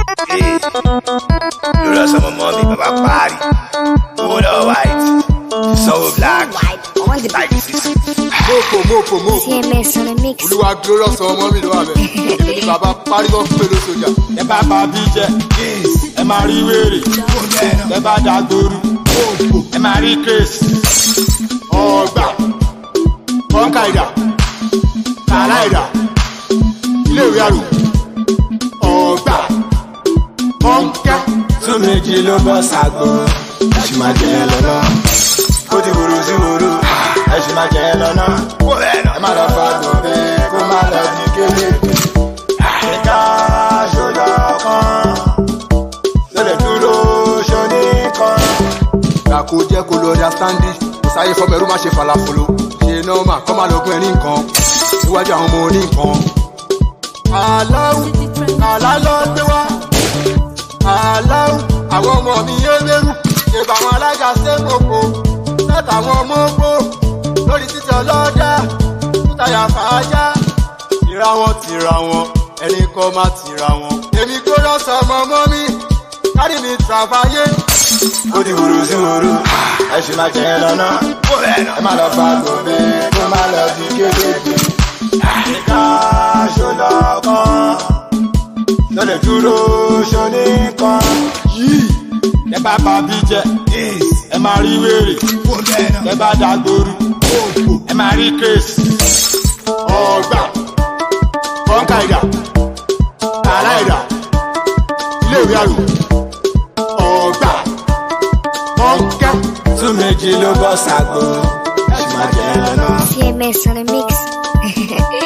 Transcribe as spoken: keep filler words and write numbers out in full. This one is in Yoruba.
Hey, you know some of mommy, Baba party. Good or white, so black. Like this. Mopo, mopo, mopo. C M S on the mix. Olúwa glorious ọmọ mi ló wà bẹ̀. Èmi ni bàbá parí tó ń pè ló sójà. Ẹ bá bá bí jẹ, ẹ máa rí wèrè, ẹ bá dàgbòrú, ẹ máa rí kéésì. Ọgbà, kọ́ńkà ìdà, kàrá ìdà, ilé ìwé àrò. Ọgbà, kọ́ńkà. Tún méjì ló bọ́ sàgbó, ẹ sì máa jẹ ẹ lọ́nà. Ó di wòrò sí wòrò, ẹ sì máa jẹ ẹ lọ́nà. Ẹ má lọ fa gòbè, kó má lọ di kéde. Àyíká ṣọlá kan, lọ́lẹ̀ dúró ṣọ́ní kan. Kàkó jẹ́ kó lọ understand it. Kò sáyé fọ́bẹ̀rù má ṣe falafolo. Ṣé nọ́ọ̀mà kọ́ máa lọ gún ẹ ní nǹkan. Níwájú àwọn ọmọ oní nǹkan. Aláwù, àlá lọ gbé wá. Aláwù, àwọn ọmọ mi yé lérú. Ṣèbà àwọn alága ṣe kókó. Sẹ́tà àwọn ọmọ ogbó. Lórí títí ọlọ́dà. Tútàyà fàájà. Tìra wọn tìra wọn. Ẹni kọ́ máa tìra wọn. Èmi kó lọ́sọ̀ ọmọ ọmọ mi. Kárí mi tàfáyé. Ó di wòrò sí wòrò, ẹ sì máa jẹ ẹ lọ́nà. Ẹ má lọ fa gòbè, kó má lọ di kéde. Àyíká ṣọlá kan, lọ́lẹ̀ dúró ṣọ́ní kan. Yìí. Ẹ bá bá bí jẹ, ẹ máa rí wèrè, ẹ bá dàgbòrú, ẹ máa rí kéésì. Ọgbà, kọ́ńkà ìdà, kàrá ìdà, ilé ìwé àrò. Ọgbà, kọ́ńkà. Tún méjì ló bọ́ sàgbó, ẹ sì máa jẹ ẹ lọ́nà. C M S on the mix.